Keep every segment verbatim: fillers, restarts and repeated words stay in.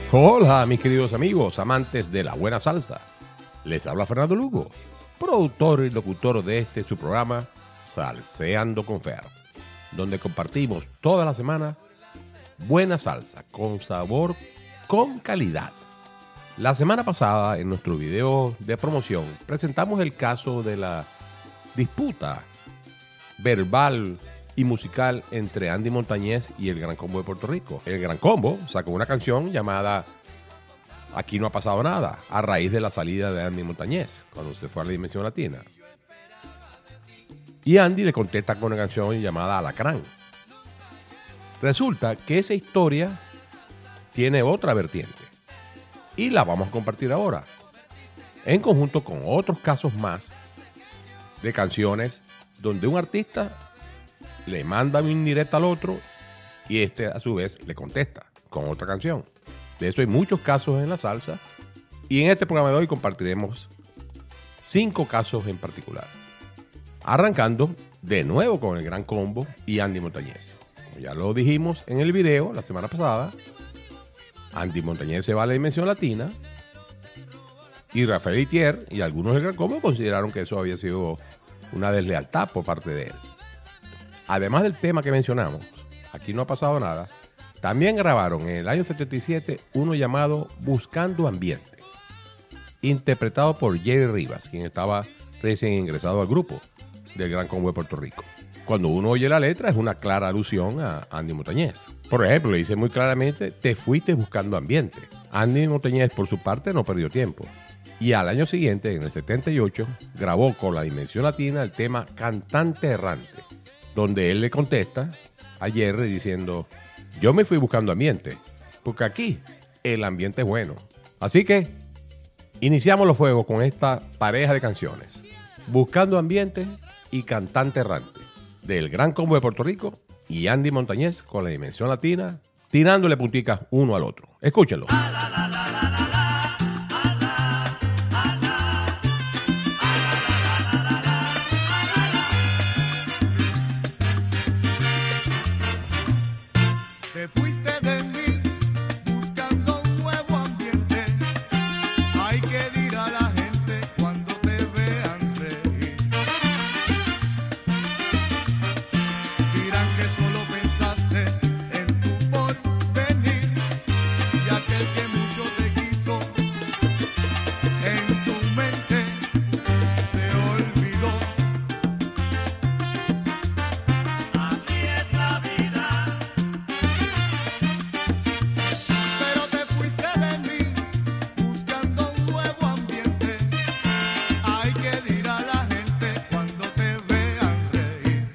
Hola, mis queridos amigos, amantes de la buena salsa. Les habla Fernando Lugo, productor y locutor de este su programa Salseando con Fer, donde compartimos toda la semana buena salsa con sabor, con calidad. La semana pasada, en nuestro video de promoción, presentamos el caso de la disputa verbal y musical entre Andy Montañez y el Gran Combo de Puerto Rico. El Gran Combo sacó una canción llamada Aquí no ha pasado nada, a raíz de la salida de Andy Montañez, cuando se fue a la Dimensión Latina. Y Andy le contesta con una canción llamada Alacrán. Resulta que esa historia tiene otra vertiente, y la vamos a compartir ahora, en conjunto con otros casos más de canciones donde un artista le manda una indirecta al otro y este a su vez le contesta con otra canción. De eso hay muchos casos en la salsa y en este programa de hoy compartiremos cinco casos en particular. Arrancando de nuevo con el Gran Combo y Andy Montañez. Como ya lo dijimos en el video la semana pasada, Andy Montañez se va a la Dimensión Latina y Rafael Itier y algunos del Gran Combo consideraron que eso había sido una deslealtad por parte de él. Además del tema que mencionamos, Aquí no ha pasado nada, también grabaron en el año setenta y siete uno llamado Buscando Ambiente, interpretado por Jerry Rivas, quien estaba recién ingresado al grupo del Gran Combo de Puerto Rico. Cuando uno oye la letra es una clara alusión a Andy Montañez. Por ejemplo, le dice muy claramente, te fuiste buscando ambiente. Andy Montañez, por su parte, no perdió tiempo. Y al año siguiente, en el setenta y ocho, grabó con la Dimensión Latina el tema Cantante Errante, donde él le contesta a Jerry diciendo, yo me fui buscando ambiente, porque aquí el ambiente es bueno. Así que iniciamos los fuegos con esta pareja de canciones, Buscando Ambiente y Cantante Errante, del Gran Combo de Puerto Rico y Andy Montañez con la Dimensión Latina, tirándole punticas uno al otro. Escúchenlo. Te fuiste de mí buscando un nuevo ambiente. Hay que dir a la gente cuando te vean reír. Dirán que solo pensaste en tu porvenir y aquel que mucho te quiso en tu mente se olvidó. Así es la vida. Pero te fuiste de mí buscando un nuevo ambiente. Hay que dir a la gente cuando te vean reír.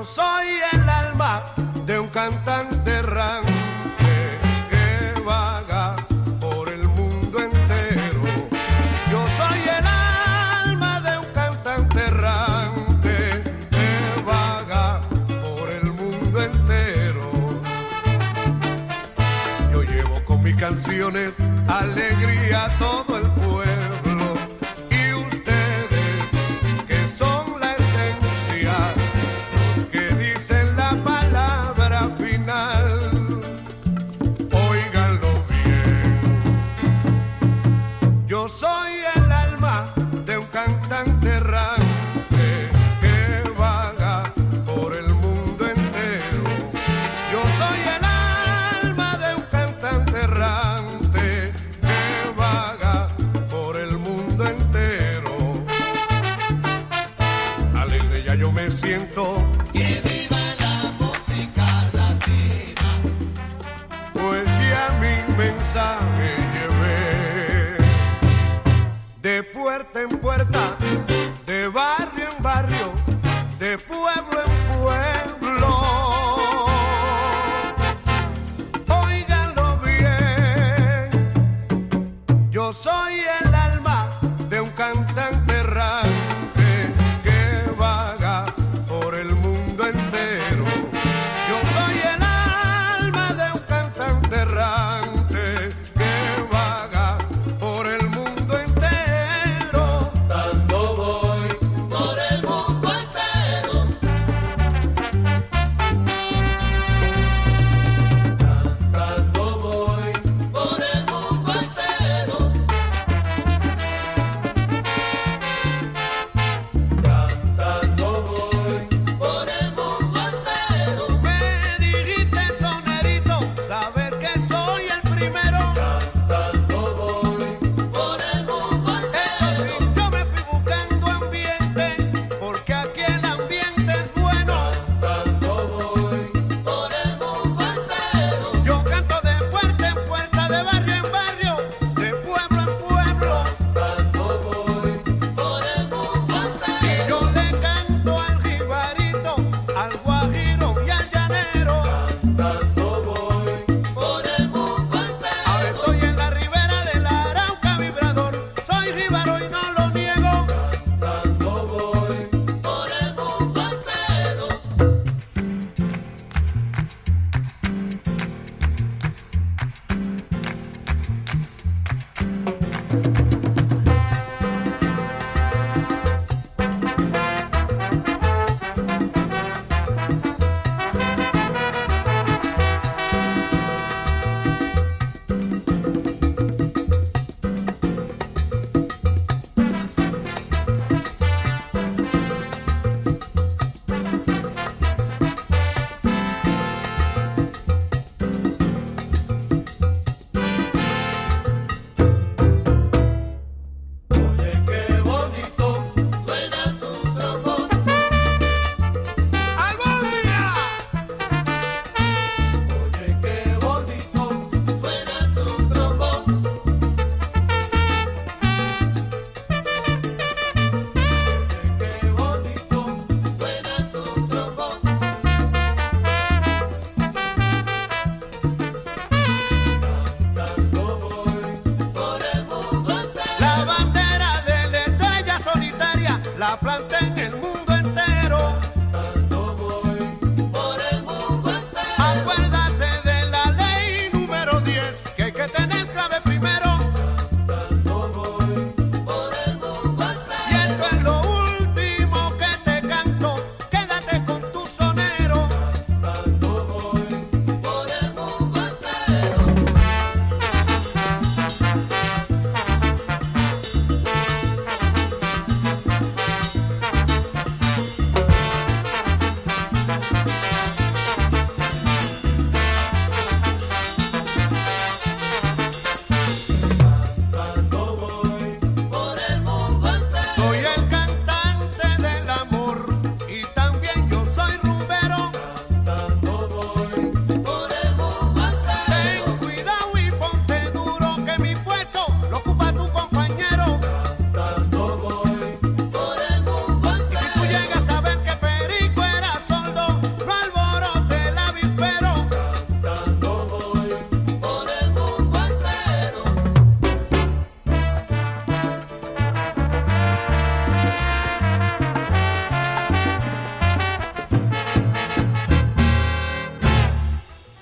soy el alma de un cantante errante que vaga por el mundo entero. Yo soy el alma de un cantante errante que vaga por el mundo entero. Yo llevo con mis canciones alegría a todo el pueblo, y ustedes que son la esencia, los que dicen la palabra final, óiganlo bien. Yo soy el alma de un cantante errante que vaga por el mundo entero. Yo soy el alma de un cantante errante que vaga por el mundo entero. Alegre ya yo me siento, Que viva la música latina. pues ya mi mensaje llevé. De puerta en puerta, de barrio en barrio, de pueblo en pueblo. Óiganlo bien. Yo soy el alma de un cantante errante que vaga por el mundo entero.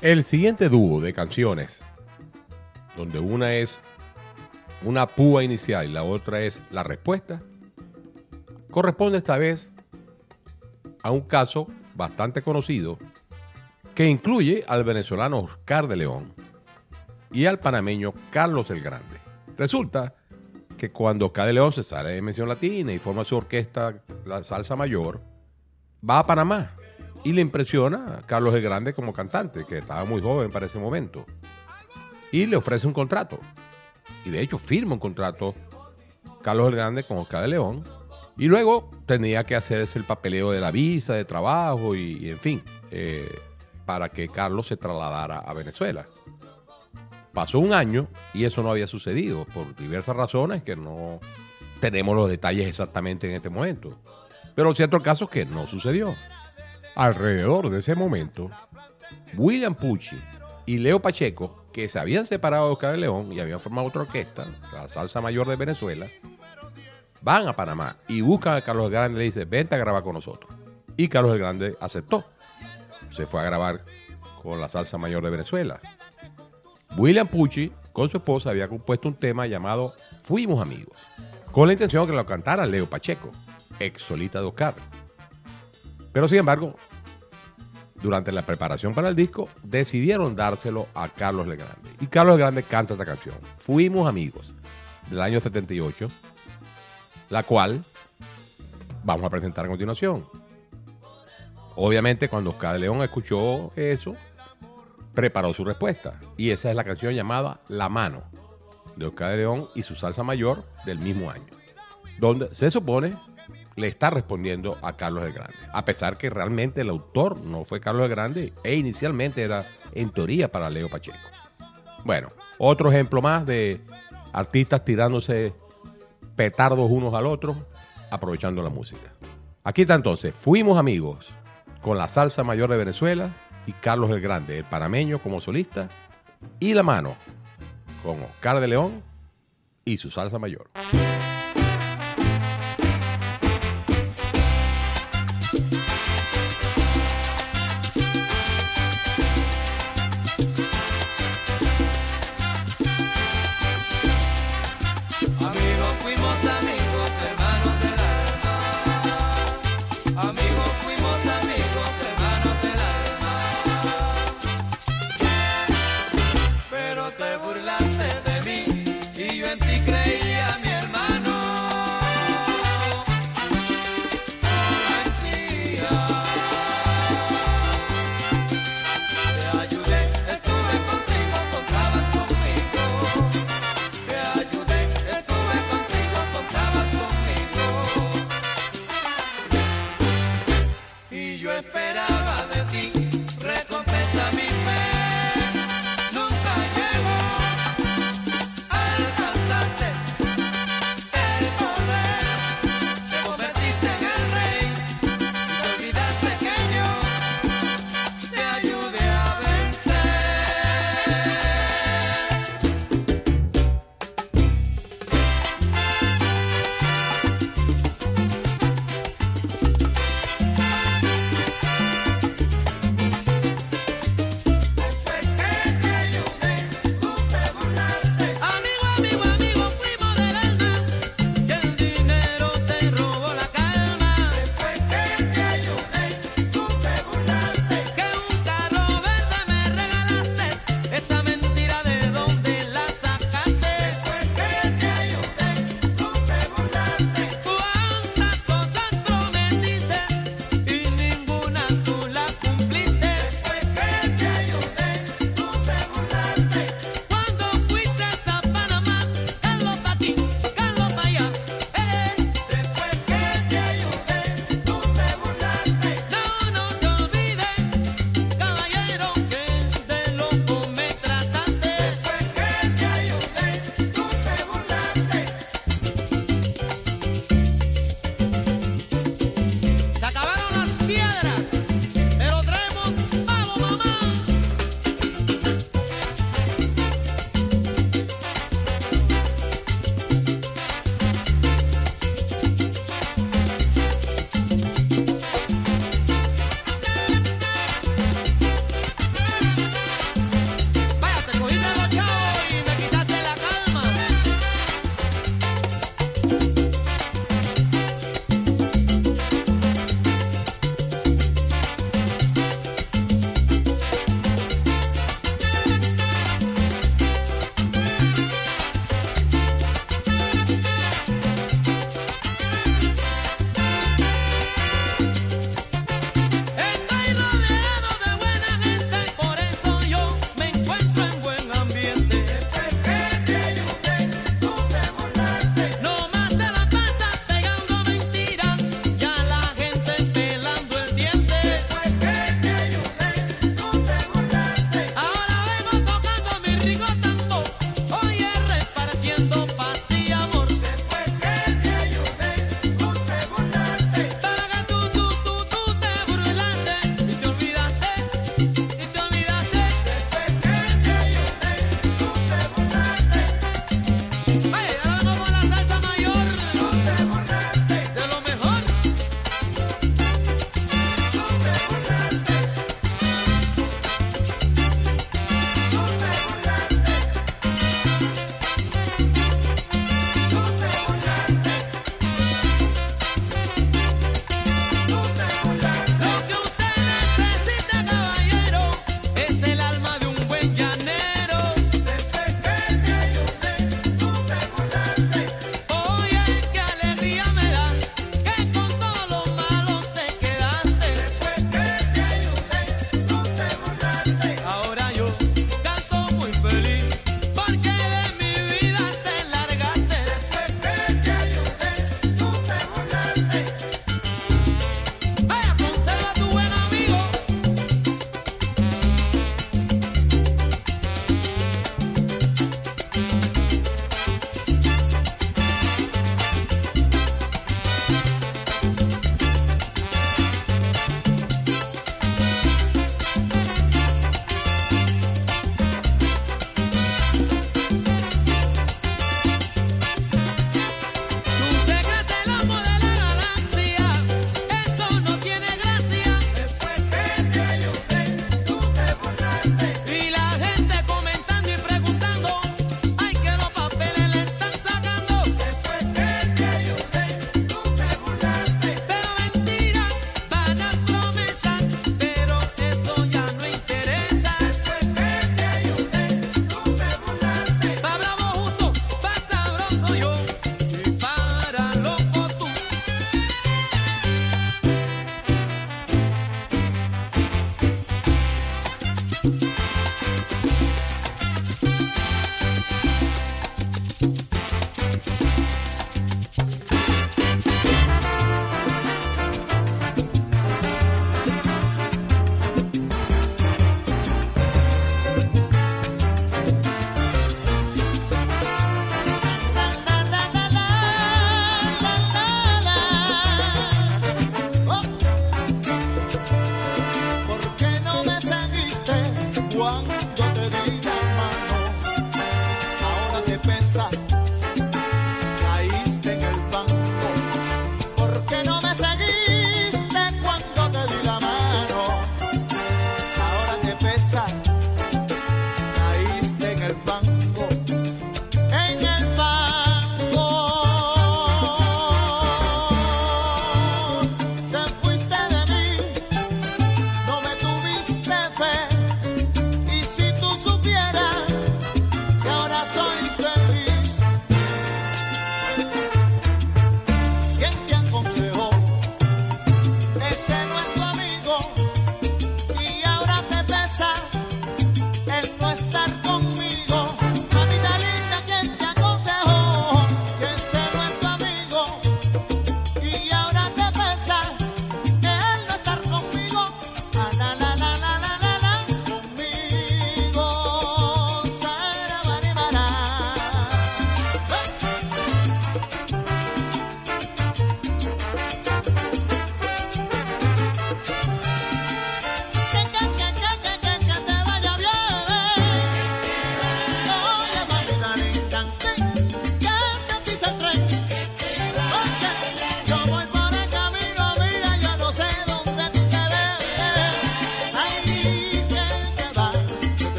El siguiente dúo de canciones, donde una es una púa inicial y la otra es la respuesta, corresponde esta vez a un caso bastante conocido que incluye al venezolano Oscar de León y al panameño Carlos el Grande. Resulta que cuando Oscar de León se sale de Mención Latina y forma su orquesta, la Salsa Mayor, va a Panamá y le impresiona a Carlos el Grande como cantante, que estaba muy joven para ese momento, y le ofrece un contrato. Y de hecho firma un contrato Carlos el Grande con Oscar de León, y luego tenía que hacerse el papeleo de la visa, de trabajo y, y en fin, eh, para que Carlos se trasladara a Venezuela. Pasó un año y eso no había sucedido por diversas razones que no tenemos los detalles exactamente en este momento. Pero lo cierto el caso es que no sucedió. Alrededor de ese momento, William Pucci y Leo Pacheco, que se habían separado de Oscar de León y habían formado otra orquesta, la Salsa Mayor de Venezuela, van a Panamá y buscan a Carlos el Grande y le dicen, vente a grabar con nosotros. Y Carlos el Grande aceptó. Se fue a grabar con la Salsa Mayor de Venezuela. William Pucci, con su esposa, había compuesto un tema llamado Fuimos Amigos, con la intención de que lo cantara Leo Pacheco, ex solista de Oscar. Pero sin embargo, durante la preparación para el disco, decidieron dárselo a Carlos el Grande. Y Carlos el Grande canta esta canción, Fuimos Amigos, del año setenta y ocho, la cual vamos a presentar a continuación. Obviamente, cuando Oscar de León escuchó eso, preparó su respuesta. Y esa es la canción llamada La Mano, de Oscar de León y su Salsa Mayor del mismo año, donde se supone le está respondiendo a Carlos el Grande, a pesar que realmente el autor no fue Carlos el Grande e inicialmente era en teoría para Leo Pacheco. Bueno, otro ejemplo más de artistas tirándose petardos unos al otro, aprovechando la música. Aquí está entonces, Fuimos Amigos, con la Salsa Mayor de Venezuela y Carlos el Grande, el panameño como solista, y La Mano, con Oscar de León y su Salsa Mayor. Amigos, fuimos amigos, hermanos del alma. Amigos, fuimos amigos, hermanos del alma. Pero te burlaste de mí y yo en ti creía, mi hermano. Mentía. Te ayudé, estuve contigo, contabas conmigo. Te ayudé, estuve contigo, contabas conmigo. Y yo esperaba de ti recompensa, mi fe nunca llegó. Alcanzaste el poder, te convertiste en el rey y te olvidaste que yo te ayudé a vencer.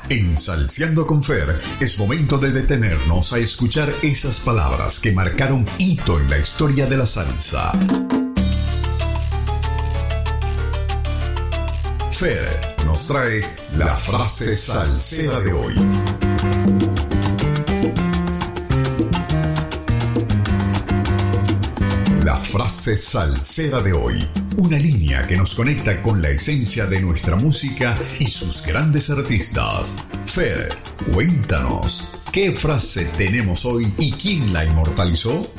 En Salseando con Fer es momento de detenernos a escuchar esas palabras que marcaron hito en la historia de la salsa. Fer nos trae la frase salsera de hoy. La frase salsera de hoy. Una línea que nos conecta con la esencia de nuestra música y sus grandes artistas. Fer, cuéntanos, ¿qué frase tenemos hoy y quién la inmortalizó?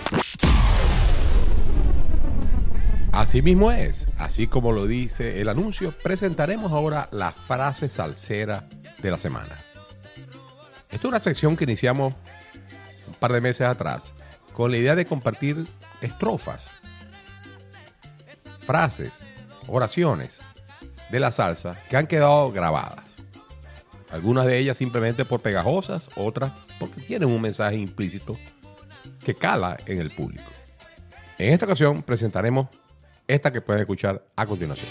Así mismo es, así como lo dice el anuncio, presentaremos ahora la frase salsera de la semana. Esta es una sección que iniciamos un par de meses atrás con la idea de compartir estrofas, frases, oraciones de la salsa que han quedado grabadas. Algunas de ellas simplemente por pegajosas, otras porque tienen un mensaje implícito que cala en el público. En esta ocasión presentaremos esta que pueden escuchar a continuación.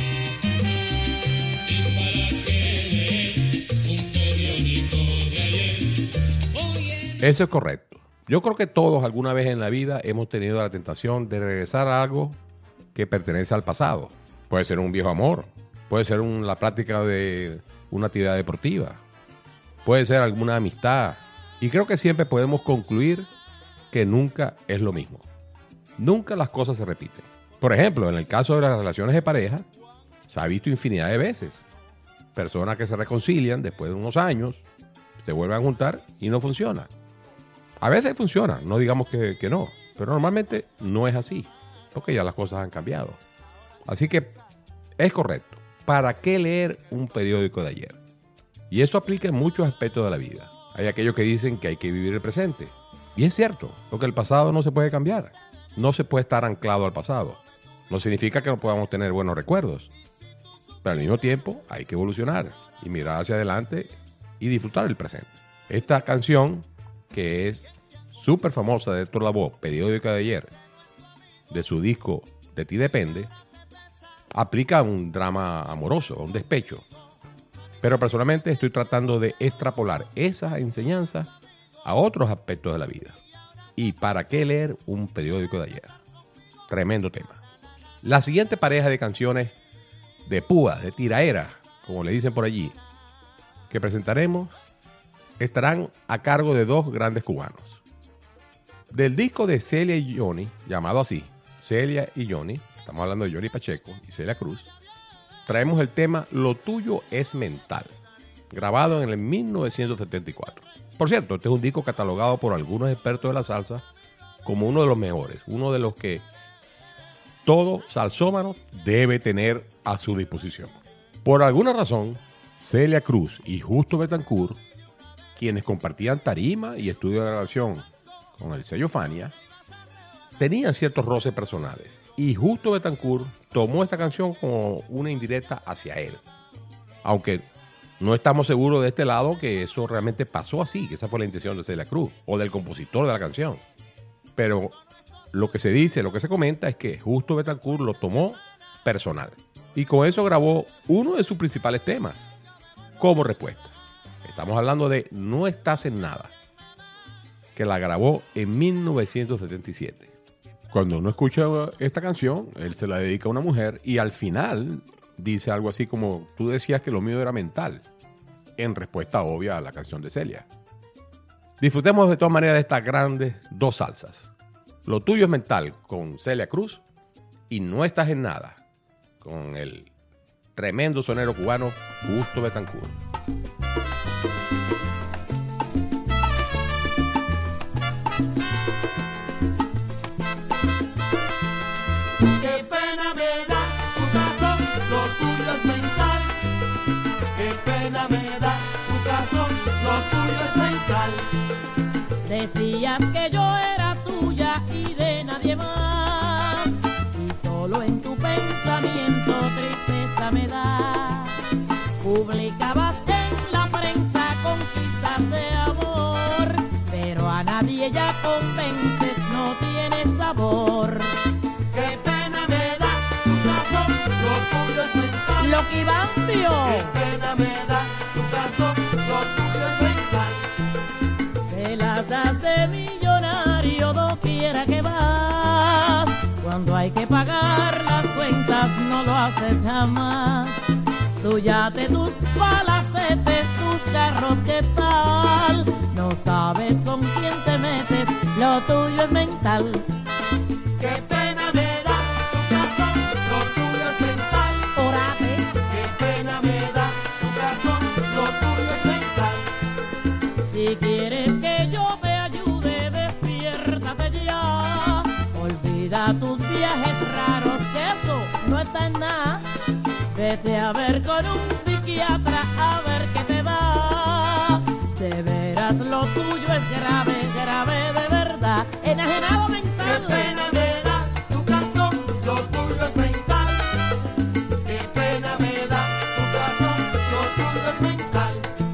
Eso es correcto. Yo creo que todos alguna vez en la vida hemos tenido la tentación de regresar a algo que pertenece al pasado. Puede ser un viejo amor, puede ser un, la práctica de una actividad deportiva, puede ser alguna amistad. Y creo que siempre podemos concluir que nunca es lo mismo. Nunca las cosas se repiten. Por ejemplo, en el caso de las relaciones de pareja, se ha visto infinidad de veces. Personas que se reconcilian después de unos años, se vuelven a juntar y no funciona. A veces funciona, no digamos que, que no, pero normalmente no es así, porque ya las cosas han cambiado. Así que es correcto. ¿Para qué leer un periódico de ayer? Y eso aplica en muchos aspectos de la vida. Hay aquellos que dicen que hay que vivir el presente. Y es cierto, porque el pasado no se puede cambiar. No se puede estar anclado al pasado. No significa que no podamos tener buenos recuerdos. Pero al mismo tiempo hay que evolucionar y mirar hacia adelante y disfrutar el presente. Esta canción, que es súper famosa de Héctor Lavoe, Periódica de ayer, de su disco De ti depende, aplica a un drama amoroso, a un despecho. Pero personalmente estoy tratando de extrapolar esa enseñanza a otros aspectos de la vida. ¿Y para qué leer un periódico de ayer? Tremendo tema. La siguiente pareja de canciones de púa, de tiraera, como le dicen por allí, que presentaremos, estarán a cargo de dos grandes cubanos. Del disco de Celia y Johnny, llamado así, Celia y Johnny, estamos hablando de Johnny Pacheco y Celia Cruz, traemos el tema Lo tuyo es mental, grabado en el mil novecientos setenta y cuatro. Por cierto, este es un disco catalogado por algunos expertos de la salsa como uno de los mejores, uno de los que todo salsómano debe tener a su disposición. Por alguna razón, Celia Cruz y Justo Betancourt, quienes compartían tarima y estudio de grabación con el sello Fania, tenían ciertos roces personales. Y Justo Betancourt tomó esta canción como una indirecta hacia él. Aunque no estamos seguros de este lado que eso realmente pasó así, que esa fue la intención de Celia Cruz o del compositor de la canción. Pero lo que se dice, lo que se comenta es que Justo Betancourt lo tomó personal. Y con eso grabó uno de sus principales temas como respuesta. Estamos hablando de No estás en nada, que la grabó en mil novecientos setenta y siete. Cuando uno escucha esta canción, él se la dedica a una mujer y al final dice algo así como: tú decías que lo mío era mental, en respuesta obvia a la canción de Celia. Disfrutemos de todas maneras de estas grandes dos salsas. Lo tuyo es mental con Celia Cruz y No estás en nada con el tremendo sonero cubano Justo Betancourt. Qué pena me da tu caso, lo tuyo es mental. Qué pena me da tu caso, lo tuyo es mental. Decías que yo era tuya y de nadie más, y solo en tu pensamiento tristeza me da. Publicabas en la prensa conquistas de amor, pero a nadie ya convences, no tienes sabor. Qué pena me da tu caso, lo tuyo es mental. Lo que Iván vio. Qué pena me da tu caso, lo hay que pagar las cuentas, no lo haces jamás. Tú yate tus palacetes, tus carros, ¿qué tal? No sabes con quién te metes, lo tuyo es mental. Qué pena me da tu caso, lo tuyo es mental. Órate. Qué pena me da tu caso, lo tuyo es mental. Si quieres que yo te ayude, despiértate ya. Olvida tus viajes raros, que eso no está en nada. Vete a ver con un psiquiatra a ver qué te da. De veras lo tuyo es grave, grave de verdad. Enajenado mental. Qué pena me da tu caso, lo tuyo es mental. Qué pena me da tu caso, lo tuyo es mental.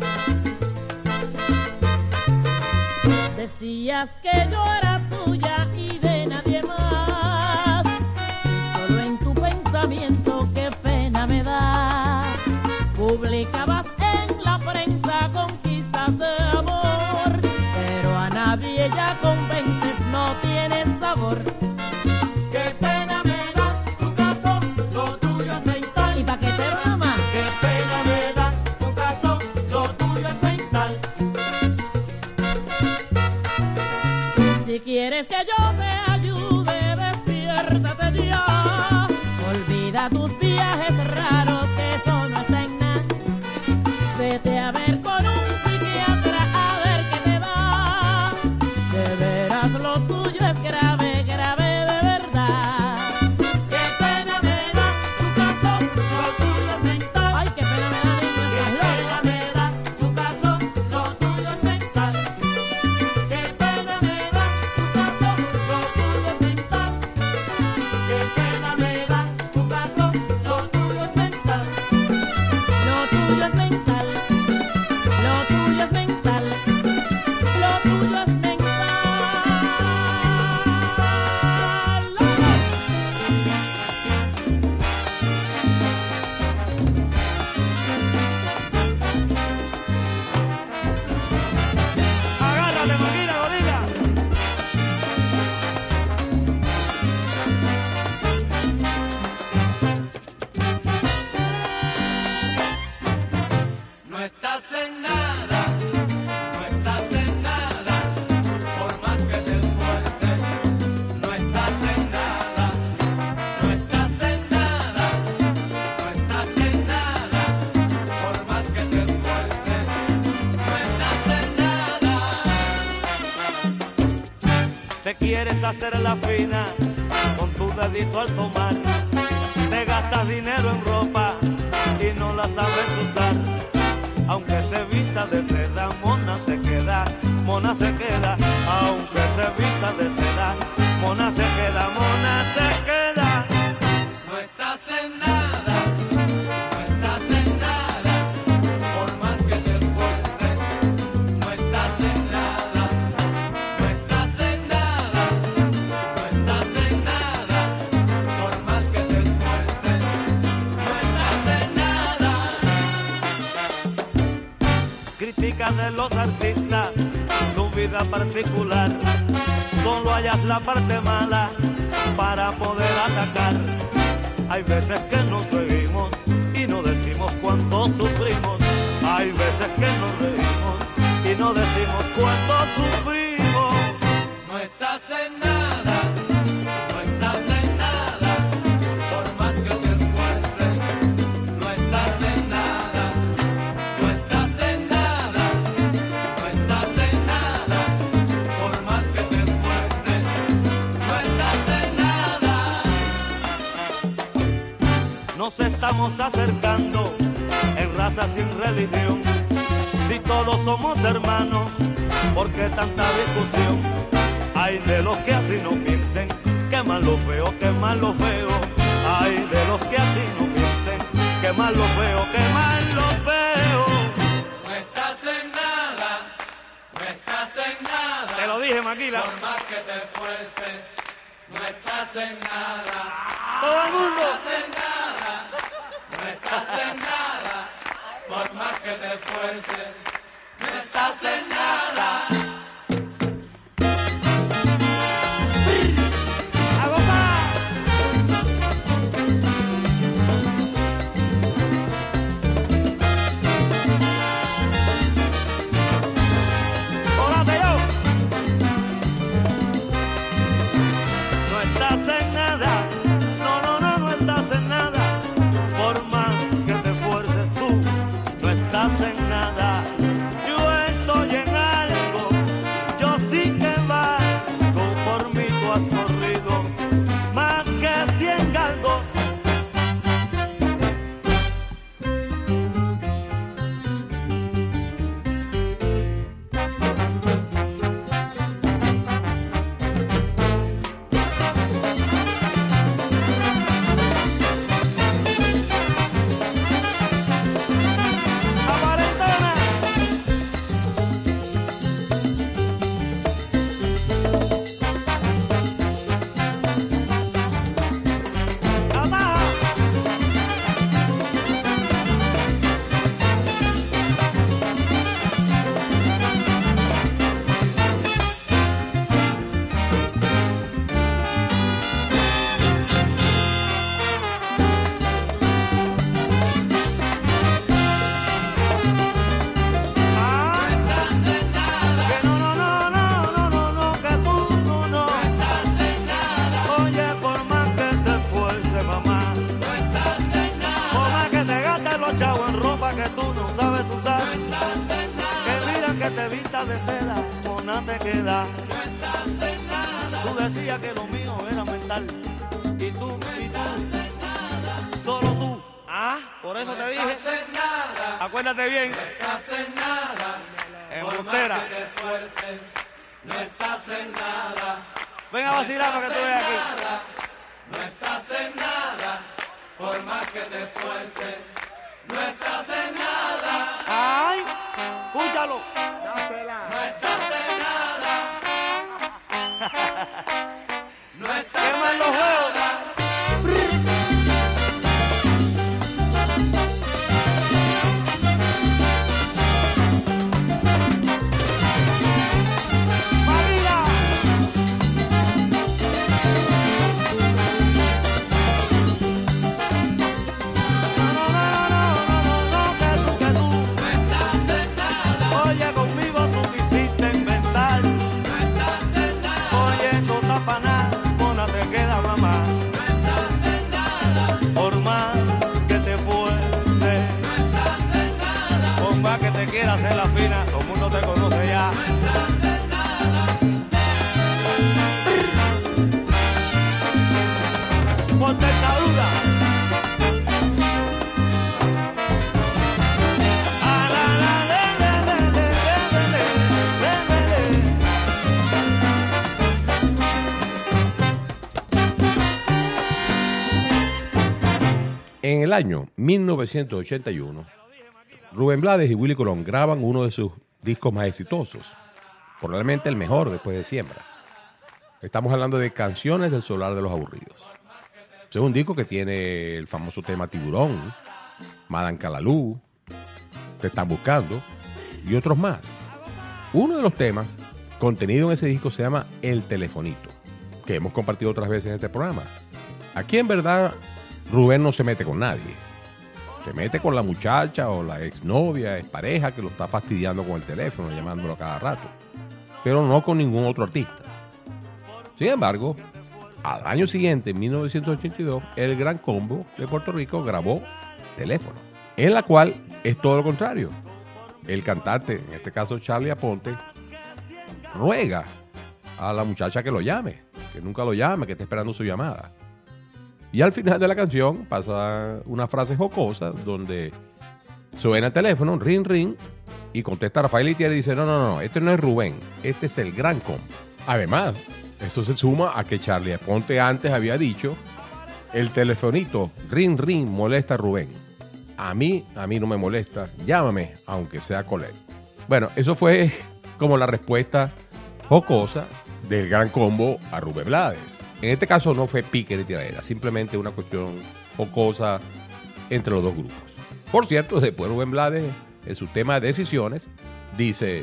Decías que yo era tuya y de nadie más. Y solo en tu pensamiento, qué pena me da. Publicabas en la prensa conquistas de amor, pero a nadie ya convences, no tienes sabor. Qué pena me da tu caso, lo tuyo es mental. Y paquetero nada más. Qué pena me da tu caso, lo tuyo es mental. Si quieres que yo te ayude, despiértate ya. Olvida tus viajes raros, que eso no está en nada. Vete a ver con un psiquiatra a ver qué te da. De veras lo tuyo es grave, grave de verdad. Qué pena me da tu caso, lo tuyo es mental. Ay, qué pena me da, niña, Qué estás pena loca. me da tu caso, lo tuyo es mental. Qué pena me da tu caso, lo tuyo es mental. Qué pena me da tu caso, lo tuyo es mental. Lo tuyo es mental. Lo tuyo es mental. Lo tuyo es mental. Agárrate, Maquina, gorila. No estás en nada, no estás en nada, por más que te esfuerces. No estás en nada, no estás en nada, no estás en nada, por más que te esfuerces. No estás en nada. Te quieres hacer la fina con tu dedito al tomar. Te gastas dinero en ropa y no la sabes usar. Aunque se vista de seda, mona se queda, mona se queda. Aunque se vista de seda, mona se queda, mona se queda. No estás en nada, no estás en nada, por más que te esfuerces. No estás en nada, no estás en nada, no estás en nada, por más que te esfuerces. No estás en nada. Critican de los artistas su vida particular. Solo hallas la parte mala para poder atacar. Hay veces que nos reímos y no decimos cuánto sufrimos. Hay veces que nos reímos y no decimos cuánto sufrimos. No estás en nada, no estás en nada, por más que te esfuerces. No estás en nada, no estás en nada, no estás en nada, por más que te esfuerces. No estás en nada. Nos estamos acercando en raza sin religión. Si todos somos hermanos, ¿por qué tanta discusión? Hay de los que así no piensen, que mal lo feo, que mal lo feo. Hay de los que así no piensen, que mal lo feo, que mal lo feo. No estás en nada, no estás en nada. Te lo dije, Maquila. Por más que te esfuerces, no estás en nada. Todo el mundo. No estás en nada, no estás en nada. Por más que te esfuerces, no estás en nada. A gozar. ropa que tú no sabes usar. No estás en nada. Que miran que te vistas de seda, mona te queda. No estás en nada. Tú decías que lo mío era mental. Y tú, no y tú, en nada. Solo tú. Ah, por eso no te dije. No estás en nada. Acuérdate bien. No estás en nada. Por más que te esfuerces, no estás en nada. Ven a vacilar para que tú veas aquí. No estás en nada. Por más que te esfuerces, no estás en nada. ¡Ay! ¡Escúchalo! Dásela. No estás en nada. No estás en los nada. Hacer la fina, todo el mundo te conoce ya. No estás en nada. Por tentadura. Ah, la, la, le, le, le, le, le, le, le. En el año mil novecientos ochenta y uno, Rubén Blades y Willy Colón graban uno de sus discos más exitosos, probablemente el mejor después de Siembra. Estamos hablando de Canciones del Solar de los Aburridos. Es un disco que tiene el famoso tema Tiburón, Madame Calalú, Te Están Buscando y otros más. Uno de los temas contenido en ese disco se llama El Telefonito, que hemos compartido otras veces en este programa. Aquí en verdad Rubén no se mete con nadie. Se mete con la muchacha o la exnovia, expareja que lo está fastidiando con el teléfono, llamándolo a cada rato. Pero no con ningún otro artista. Sin embargo, al año siguiente, en mil novecientos ochenta y dos, el Gran Combo de Puerto Rico grabó Teléfono, en la cual es todo lo contrario. El cantante, en este caso Charlie Aponte, ruega a la muchacha que lo llame, que nunca lo llame, que esté esperando su llamada. Y al final de la canción pasa una frase jocosa donde suena el teléfono, ring, ring, y contesta Rafael Itier y dice, no, no, no, este no es Rubén, este es el Gran Combo. Además, eso se suma a que Charlie Aponte antes había dicho, el telefonito, ring, ring, molesta a Rubén. A mí, a mí no me molesta, llámame, aunque sea Colette. Bueno, eso fue como la respuesta jocosa del Gran Combo a Rubén Blades. En este caso no fue pique de tiradera, simplemente una cuestión jocosa entre los dos grupos. Por cierto, después Rubén Blades, en su tema de Decisiones, dice,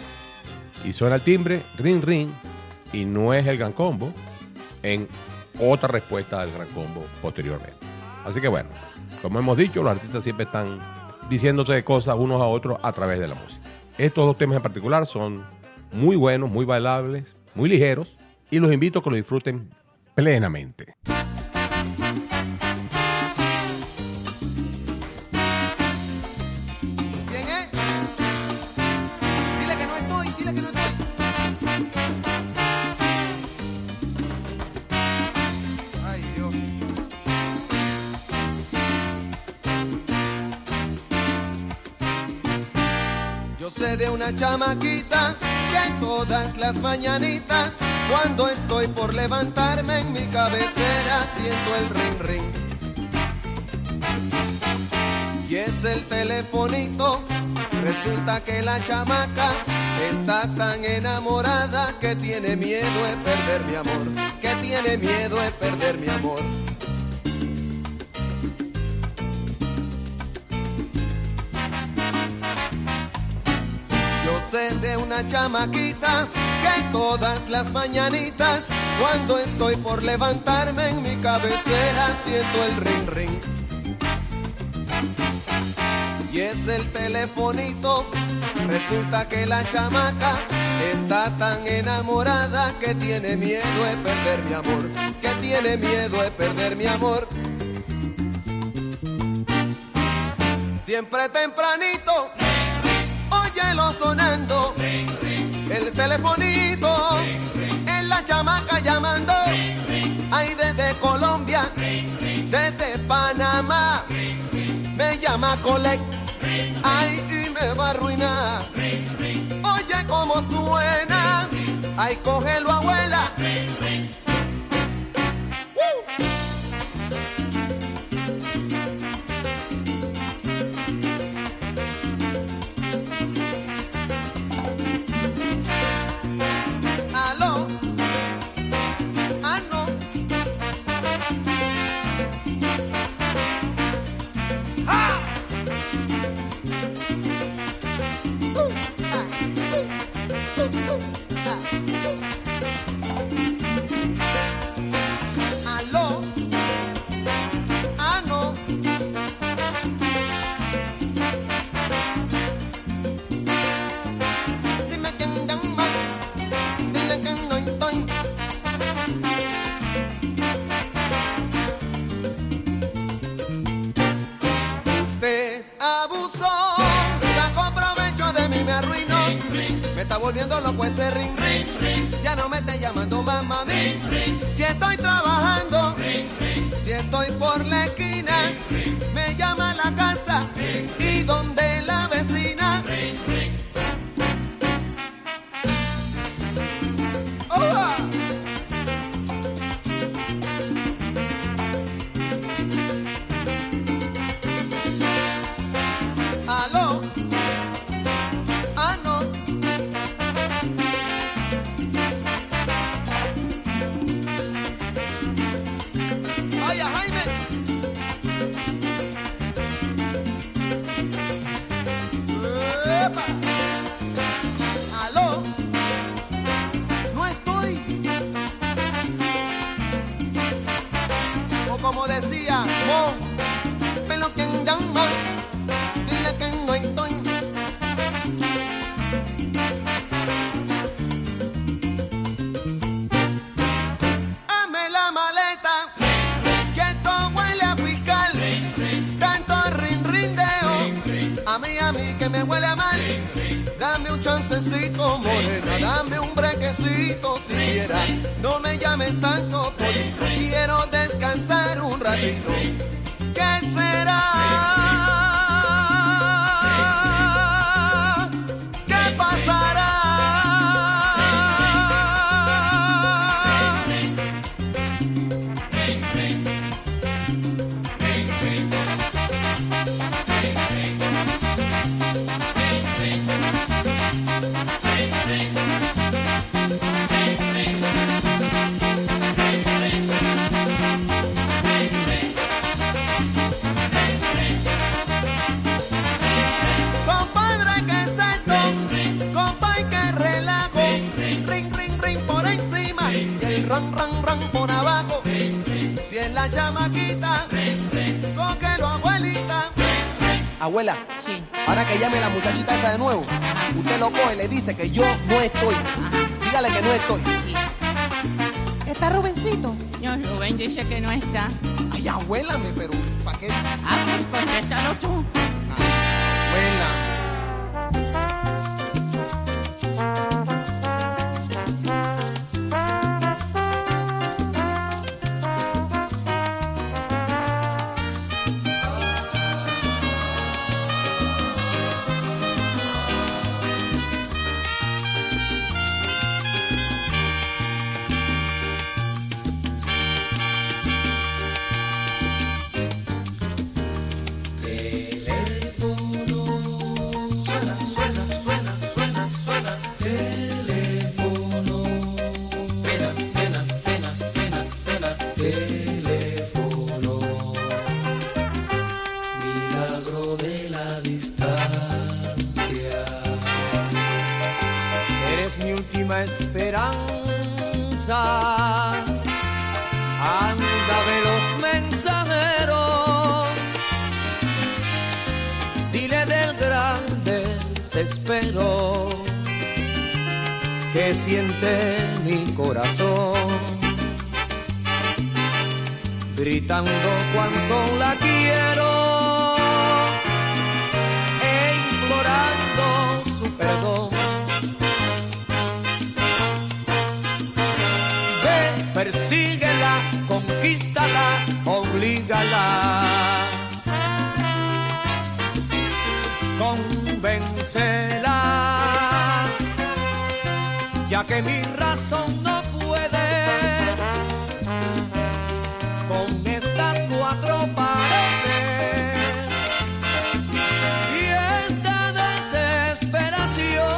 y suena el timbre, ring, ring, y no es el Gran Combo, en otra respuesta del Gran Combo posteriormente. Así que bueno, como hemos dicho, los artistas siempre están diciéndose cosas unos a otros a través de la música. Estos dos temas en particular son muy buenos, muy bailables, muy ligeros, y los invito a que lo disfruten plenamente. ¿Quién es? Dile que no estoy, dile que no estoy. Ay, Dios. Yo sé de una chamaquita que todas las mañanitas, cuando estoy por levantarme en mi cabecera, siento el ring ring. Y es el telefonito, resulta que la chamaca está tan enamorada que tiene miedo de perder mi amor, que tiene miedo de perder mi amor. Yo sé de una chamaquita que todas las mañanitas, cuando estoy por levantarme en mi cabecera, siento el ring ring. Y es el telefonito, resulta que la chamaca está tan enamorada que tiene miedo de perder mi amor, que tiene miedo de perder mi amor. Siempre tempranito, óyelo sonando, el telefonito, en la chamaca llamando, ay desde Colombia, desde Panamá, me llama Colect, ay y me va a arruinar, oye cómo suena, ay cógelo abuela. Volviendo loco ese ring, ring, ring. Ya no me estés llamando mamá, ring, ring. Si estoy trabajando, ring, ring. Si estoy por la esquina, ring, ring. Me llama a la casa, ring, ring. Y donde la vecina, ring, ring. ¡Oja! Aló. Ah, no. Vaya, Jaime. ¡Epa! Aló. No estoy. O como decía Mo, pero que llama, dile que no estoy. Hame la maleta, que esto huele a fiscal. Tanto rinrindeo, a mí, a mí que me huele a mal. Dame un chancecito, morena, dame un brequecito siquiera. No me llames tanto, polito, quiero descansar un ratito. ¿Qué será? ¿Qué pasará? Compadre, que es esto, compadre, que relajo, ring, ring, ring por encima, y el ran, ran, ran por abajo, si es la chamaquita, cógelo abuelita. Abuela, Sí. ahora que llame la muchachita esa de nuevo, usted lo coge y le dice que yo no estoy, dígale que no estoy. ¿Está Rubencito? No, Rubén dice que no está. Ay, abuélame, pero ¿para qué? Ah, pues contéstalo tú. Abuela. Eres mi última esperanza. Anda de los mensajeros, dile del gran desespero que siente mi corazón, gritando cuánto la quiero. convéncela, ya que mi razón no puede con estas cuatro paredes y esta desesperación.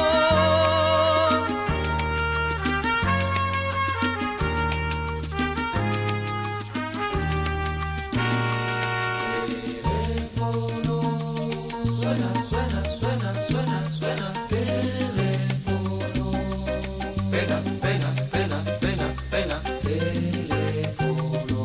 Suena, suena, suena, suena, suena, teléfono. Penas, penas, penas, penas, penas, teléfono.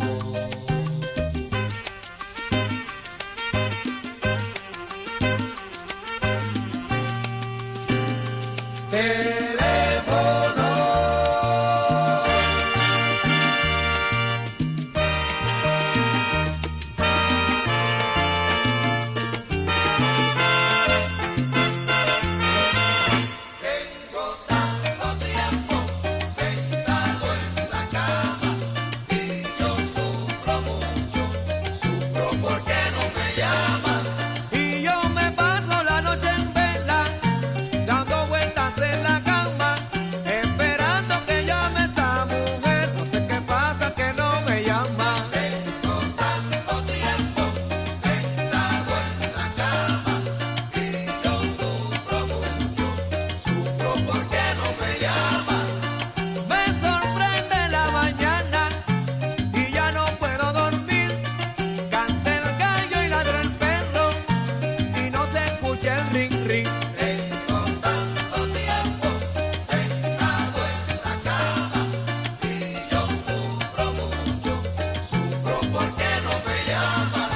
Y yo me paso la noche en vela, dando vueltas en la cama, esperando que llame esa mujer. No sé qué pasa que no me llama. Tengo tanto tiempo sentado en la cama y yo sufro mucho, sufro porque no me llamas. Me sorprende la mañana y ya no puedo dormir. Canta el gallo y ladra el perro y no se escucha el ring ring. Tengo tanto tiempo sentado en la cama y yo sufro mucho, sufro porque no me llamas.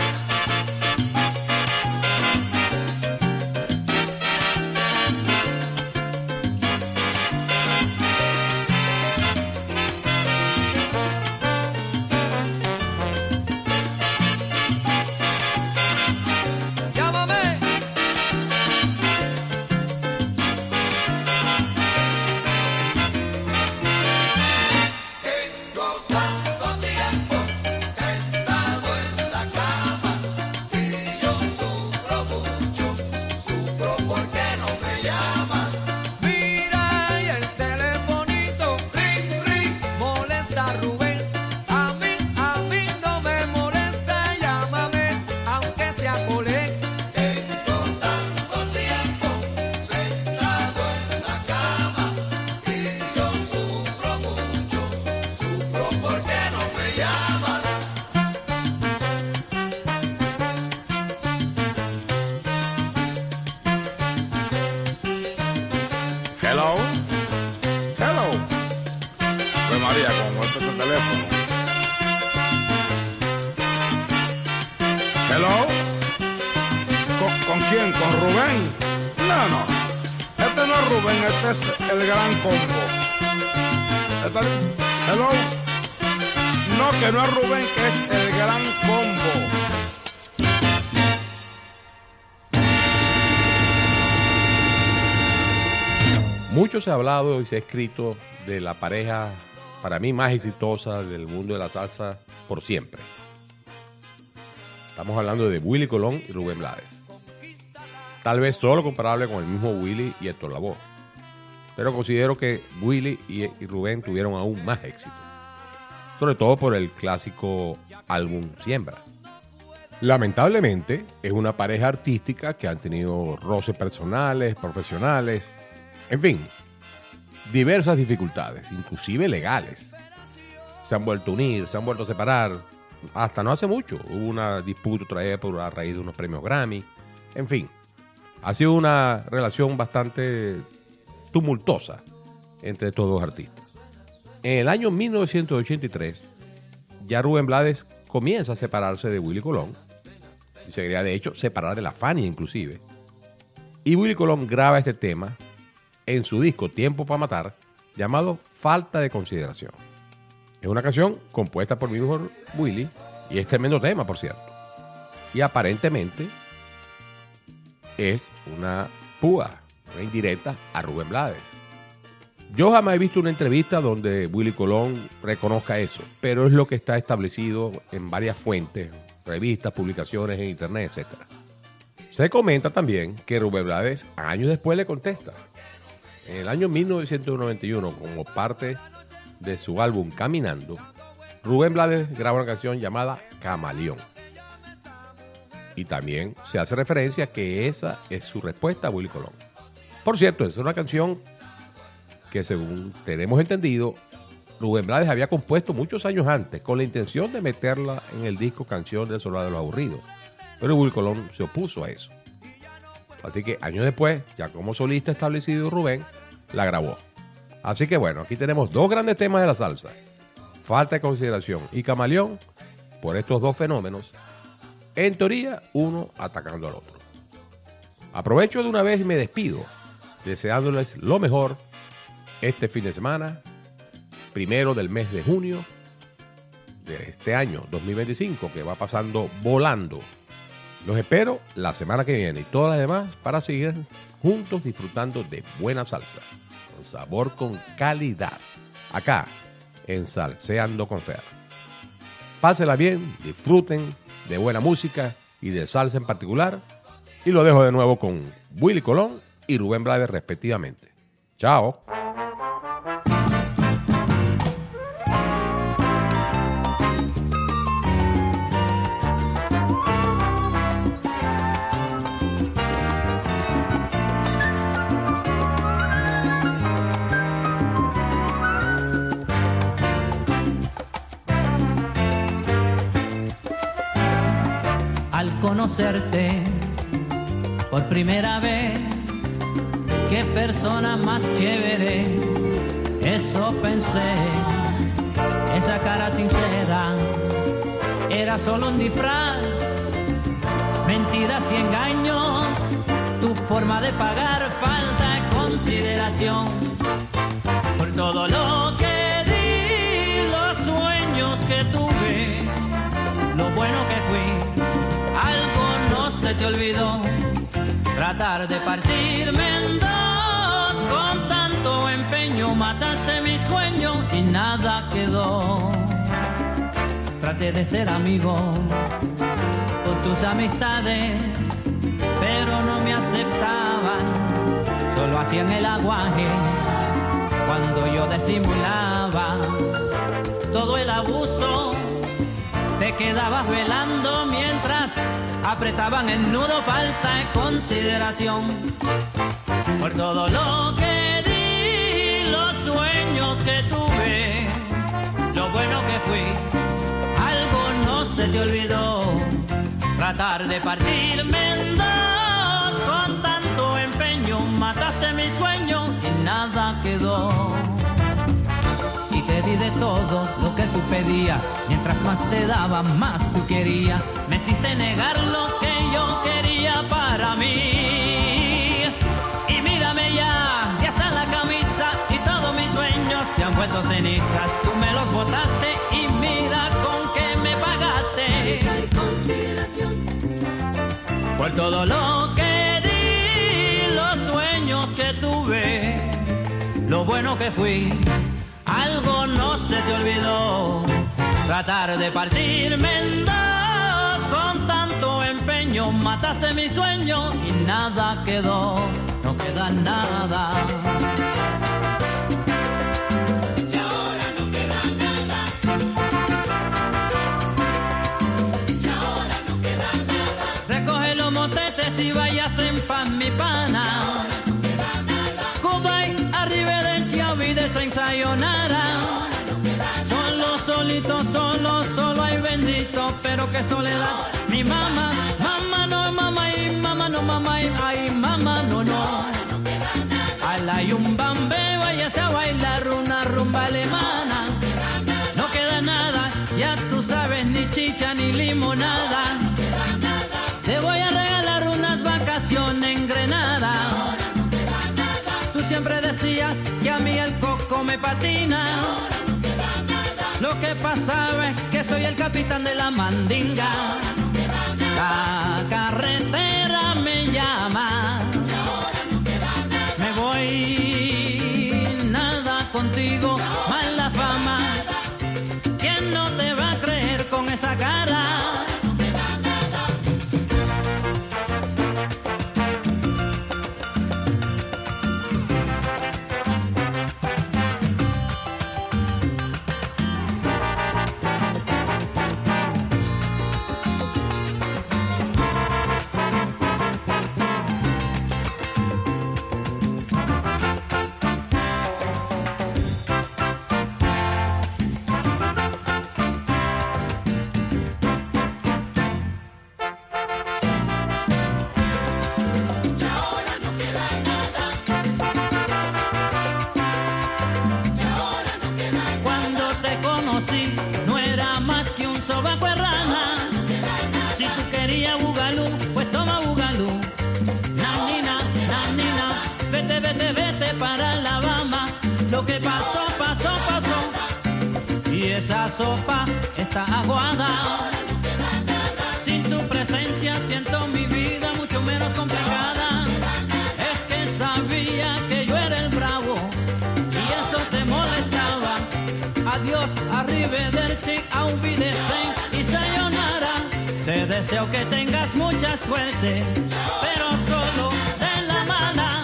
Llámame. Tengo tanto tiempo sentado en la cama y yo sufro mucho, sufro porque no me llamas. Mira y el telefonito, ring ring, molesta a Rubén. A mí, a mí no me molesta, llámame, aunque sea colé. Tengo tanto tiempo sentado en la cama y yo sufro mucho, sufro porque no me llamas. Hello. Hello. Pues María, ¿cómo está tu teléfono? Hello. ¿Con, ¿Con quién? ¿Con Rubén? No, no. Este no es Rubén, este es el gran combo. Este- Hello. No, que no es Rubén, que es el gran combo. Mucho se ha hablado y se ha escrito de la pareja, para mí, más exitosa del mundo de la salsa por siempre. Estamos hablando de Willy Colón y Rubén Blades. Tal vez solo comparable con el mismo Willy y Héctor Lavoe. Pero considero que Willy y, y Rubén tuvieron aún más éxito. Sobre todo por el clásico álbum Siembra. Lamentablemente, es una pareja artística que han tenido roces personales, profesionales, en fin, diversas dificultades, inclusive legales. Se han vuelto a unir, se han vuelto a separar. Hasta no hace mucho hubo una disputa otra vez por a raíz de unos premios Grammy. En fin, ha sido una relación bastante tumultuosa entre estos dos artistas. En el año mil novecientos ochenta y tres, ya Rubén Blades comienza a separarse de Willy Colón. Y se quería, de hecho, separar de la Fania inclusive. Y Willy Colón graba este tema en su disco Tiempo para Matar, llamado Falta de Consideración. Es una canción compuesta por mi hijo Willy y es tremendo tema, por cierto. Y aparentemente es una púa, una indirecta a Rubén Blades. Yo jamás he visto una entrevista donde Willy Colón reconozca eso, pero es lo que está establecido en varias fuentes, revistas, publicaciones en internet, etcétera. Se comenta también que Rubén Blades años después le contesta. En el año mil novecientos noventa y uno, como parte de su álbum Caminando, Rubén Blades graba una canción llamada Camaleón. Y también se hace referencia a que esa es su respuesta a Willy Colón. Por cierto, esa es una canción que, según tenemos entendido, Rubén Blades había compuesto muchos años antes con la intención de meterla en el disco Canción del Soldado de los Aburridos. Pero Willy Colón se opuso a eso. Así que años después, ya como solista establecido, Rubén la grabó. Así que bueno, aquí tenemos dos grandes temas de la salsa. Falta de consideración y Camaleón, por estos dos fenómenos, en teoría, uno atacando al otro. Aprovecho de una vez y me despido, deseándoles lo mejor este fin de semana, primero del mes de junio de este año dos mil veinticinco, que va pasando volando. Los espero la semana que viene y todas las demás para seguir juntos disfrutando de buena salsa, con sabor, con calidad, acá en Salseando con Fer. Pásenla bien, disfruten de buena música y de salsa en particular, y lo dejo de nuevo con Willy Colón y Rubén Blades respectivamente. Chao. Conocerte por primera vez, qué persona más chévere, eso pensé. Esa cara sincera era solo un disfraz, mentiras y engaños, tu forma de pagar falta de consideración por todo lo que di, los sueños que tuve, lo bueno que fui. Algo no se te olvidó, tratar de partirme en dos. Con tanto empeño mataste mi sueño y nada quedó. Traté de ser amigo con tus amistades, pero no me aceptaban, solo hacían el aguaje cuando yo disimulaba. Todo el abuso te quedabas velando mientras apretaban el nudo, falta de consideración por todo lo que di, los sueños que tuve, lo bueno que fui. Algo no se te olvidó, tratar de partirme en dos. Con tanto empeño mataste mi sueño y nada quedó. Y te di de todo lo que tú pedías, mientras más te daba, más tú querías. Me hiciste negar lo que yo quería para mí. Y mírame ya, ya está la camisa y todos mis sueños se han vuelto cenizas. Tú me los botaste y mira con qué me pagaste. Por todo lo que di, los sueños que tuve, lo bueno que fui. Algo no se te olvidó, tratar de partirme en dos. Con tanto empeño mataste mi sueño y nada quedó, no queda nada. Y ahora no queda nada. Y ahora no queda nada. Recoge los motetes y vayas en paz, mi pana. En sayonara, solo, solito, solo, solo hay bendito, pero qué soledad. Mi mamá, mamá no, mamá y mamá no, mamá y ay, mamá no, no. Al hay un bambe, váyase a bailar una rumba alemana. No queda nada, ya tú sabes, ni chicha ni limonada. Te voy a regalar unas vacaciones en Grenada. Tú siempre decías que a mí el coco me patina. Lo que pasaba es que soy el capitán de la mandinga. La carretera me llama. Me voy, nada contigo, mala fama. ¿Quién no te va a creer con esa cara? sopa está aguada. Sin tu presencia siento mi vida mucho menos complicada. Es que sabía que yo era el bravo y eso te molestaba. Adiós, arrivederci, auf Wiedersehen y sayonara. Te deseo que tengas mucha suerte, pero solo de la mala.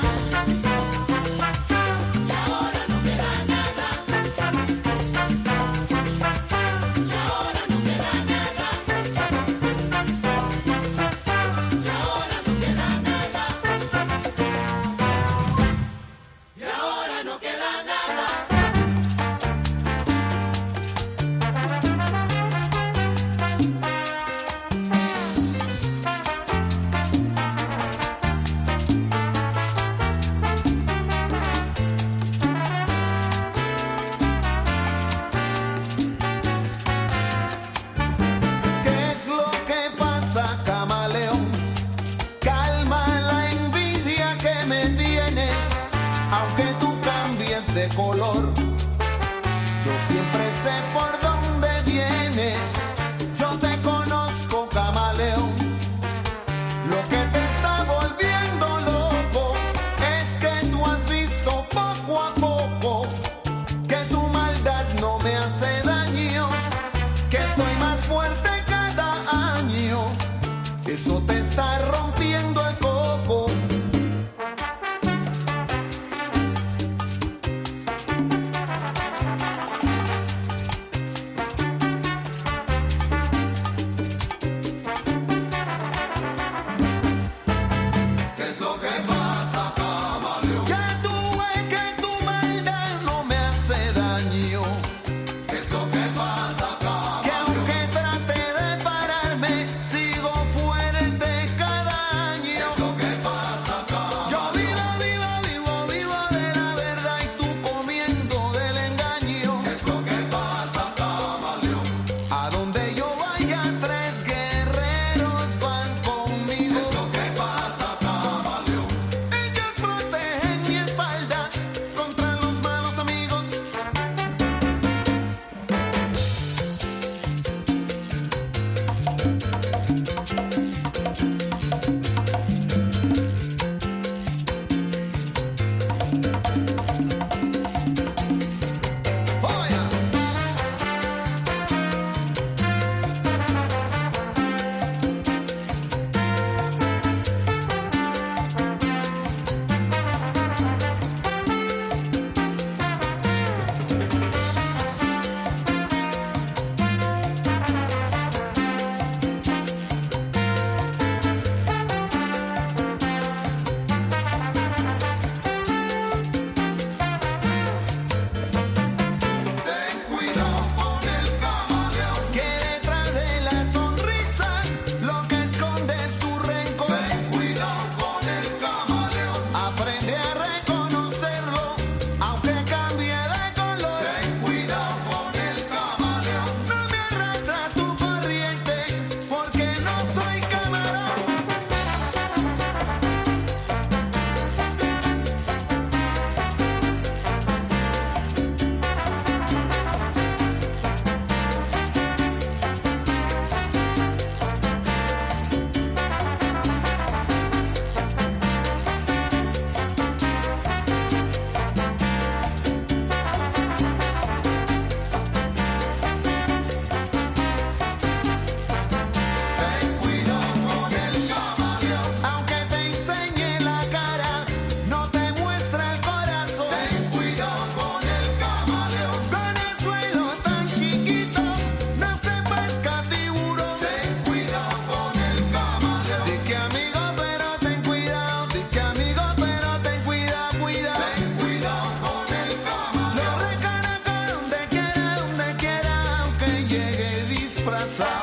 Disfrazado